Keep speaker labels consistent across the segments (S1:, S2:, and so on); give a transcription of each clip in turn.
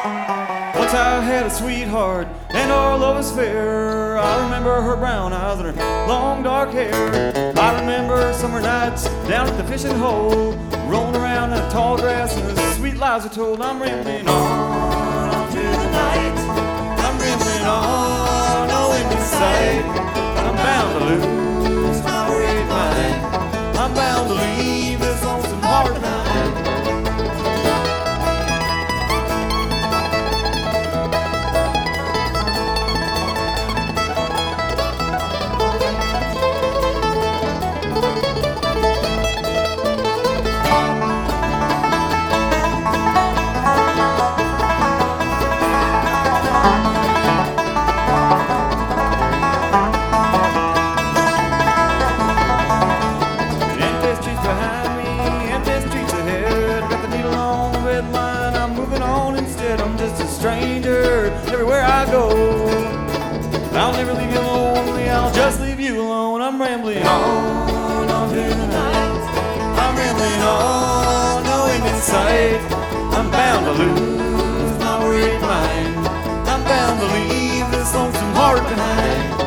S1: Once I had a sweetheart, and our love was fair. I remember her brown eyes and her long dark hair. I remember summer nights down at the fishing hole, rolling around in the tall grass, and the sweet lies are told. I'm rambling on through the night. I'm rambling on, knowing in sight. I'm bound to lose my worried mind. I'm bound to leave this lonesome heart behind. Stranger everywhere I go. I'll never leave you lonely, I'll just leave you alone. I'm rambling on through the night. I'm rambling on, knowing in sight. I'm bound to lose my worried mind. I'm bound to leave this lonesome heart behind.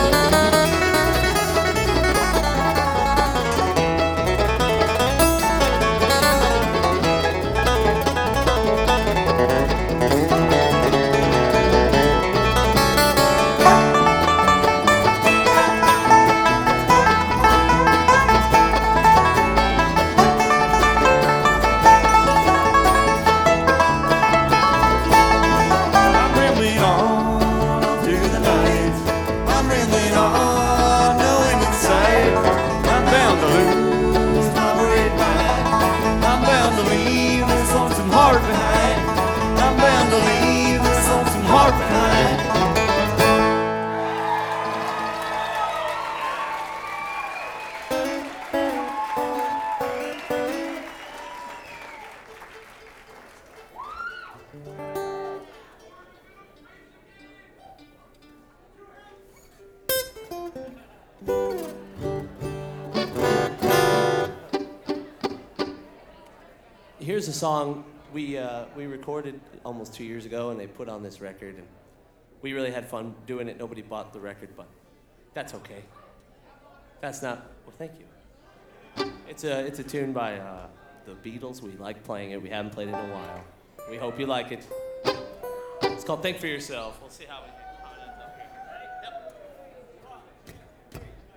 S2: Here's a song we recorded almost 2 years ago, and they put on this record, and we really had fun doing it. Nobody bought the record, but that's okay. That's not. Well, thank you. It's a tune by the Beatles. We like playing it. We haven't played it in a while. We hope you like it. It's called "Think for Yourself." We'll see how it goes.